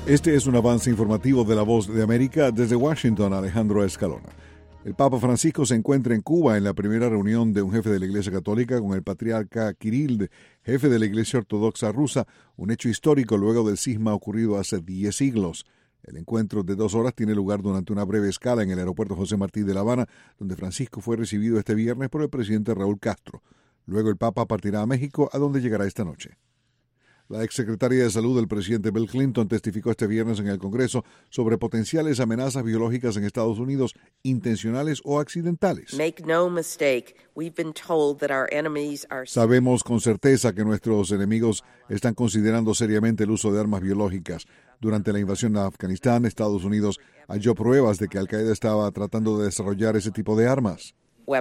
Este es un avance informativo de La Voz de América. Desde Washington, Alejandro Escalona. El Papa Francisco se encuentra en Cuba en la primera reunión de un jefe de la Iglesia Católica con el patriarca Kirill, jefe de la Iglesia Ortodoxa rusa, un hecho histórico luego del cisma ocurrido hace 10 siglos. El encuentro de 2 horas tiene lugar durante una breve escala en el aeropuerto José Martí de La Habana, donde Francisco fue recibido este viernes por el presidente Raúl Castro. Luego el Papa partirá a México, a donde llegará esta noche. La exsecretaria de Salud del presidente Bill Clinton testificó este viernes en el Congreso sobre potenciales amenazas biológicas en Estados Unidos, intencionales o accidentales. Sabemos con certeza que nuestros enemigos están considerando seriamente el uso de armas biológicas. Durante la invasión a Afganistán, Estados Unidos halló pruebas de que Al-Qaeda estaba tratando de desarrollar ese tipo de armas.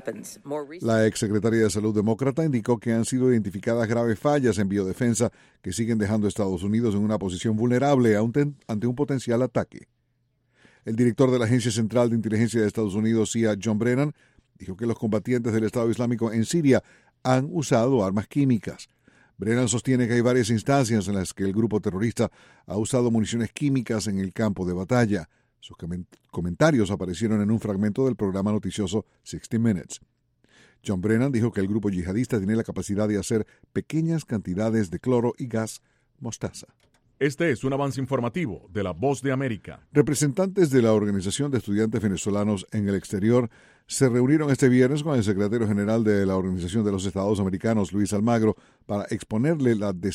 La exsecretaria de Salud demócrata indicó que han sido identificadas graves fallas en biodefensa que siguen dejando a Estados Unidos en una posición vulnerable ante un potencial ataque. El director de la Agencia Central de Inteligencia de Estados Unidos, CIA, John Brennan, dijo que los combatientes del Estado Islámico en Siria han usado armas químicas. Brennan sostiene que hay varias instancias en las que el grupo terrorista ha usado municiones químicas en el campo de batalla. Sus comentarios aparecieron en un fragmento del programa noticioso 60 Minutes. John Brennan dijo que el grupo yihadista tiene la capacidad de hacer pequeñas cantidades de cloro y gas mostaza. Este es un avance informativo de La Voz de América. Representantes de la Organización de Estudiantes Venezolanos en el Exterior se reunieron este viernes con el secretario general de la Organización de los Estados Americanos, Luis Almagro, para exponerle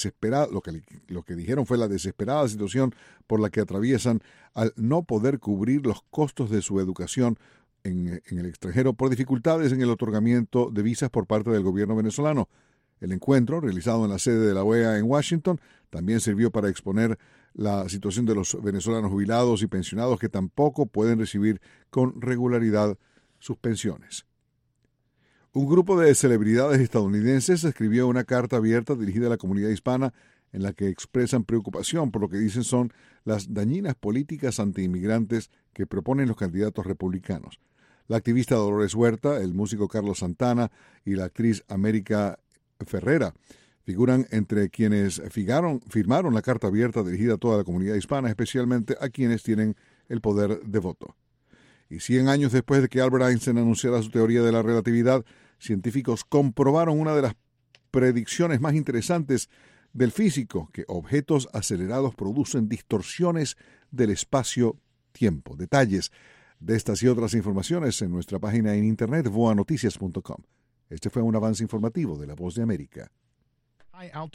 lo que dijeron fue la desesperada situación por la que atraviesan al no poder cubrir los costos de su educación en el extranjero por dificultades en el otorgamiento de visas por parte del gobierno venezolano. El encuentro, realizado en la sede de la OEA en Washington, también sirvió para exponer la situación de los venezolanos jubilados y pensionados que tampoco pueden recibir con regularidad sus pensiones. Un grupo de celebridades estadounidenses escribió una carta abierta dirigida a la comunidad hispana en la que expresan preocupación por lo que dicen son las dañinas políticas antiinmigrantes que proponen los candidatos republicanos. La activista Dolores Huerta, el músico Carlos Santana y la actriz América Ferrera figuran entre quienes firmaron la carta abierta dirigida a toda la comunidad hispana, especialmente a quienes tienen el poder de voto. Y 100 años después de que Albert Einstein anunciara su teoría de la relatividad, científicos comprobaron una de las predicciones más interesantes del físico, que objetos acelerados producen distorsiones del espacio-tiempo. Detalles de estas y otras informaciones en nuestra página en internet voanoticias.com. Este fue un avance informativo de La Voz de América.